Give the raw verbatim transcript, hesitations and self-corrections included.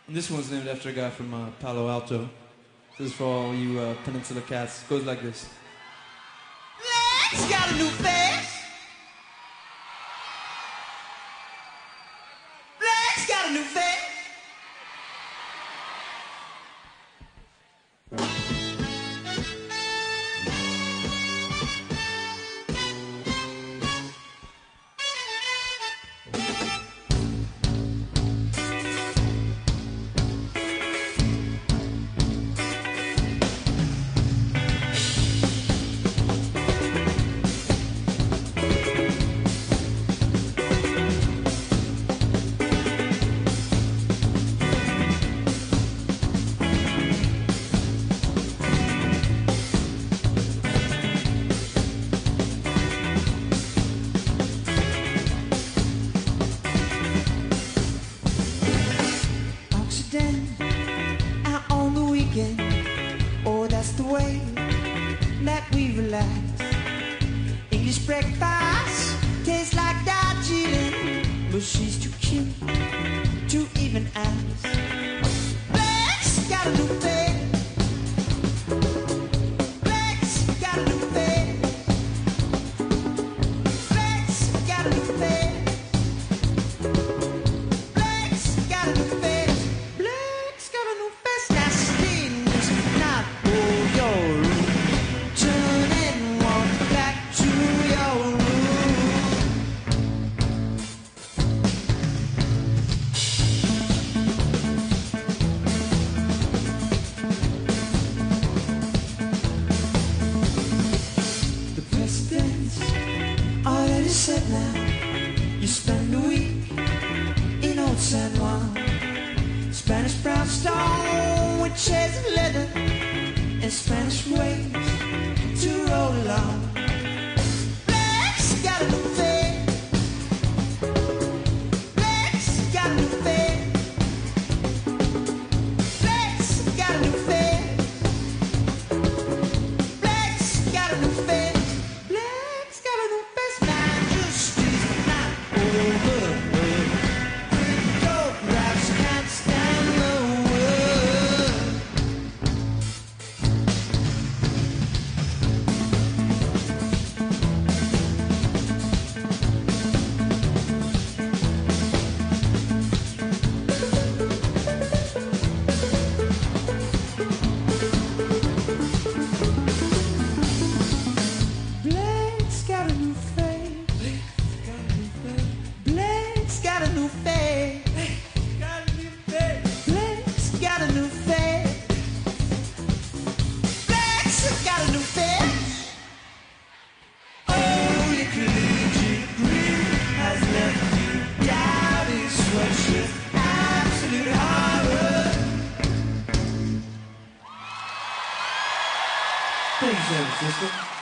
And this one's named after a guy from uh, Palo Alto. This is for all you uh, Peninsula cats. It goes like this. Legs got a new face. Legs got a new face. Out on the weekend, oh, that's the way that we relax. English breakfast tastes like Darjeeling, but she's too cute to even ask. Legs got a new face. Legs got a new face. Legs got a new face. Legs got a new face. Already said now, you spend a week in old San Juan, Spanish brownstone with chairs of leather and Spanish ways to roll along. Legs got a new face. Legs got a new face. Legs got a new face. Legs got a new face. Thank you, San Francisco.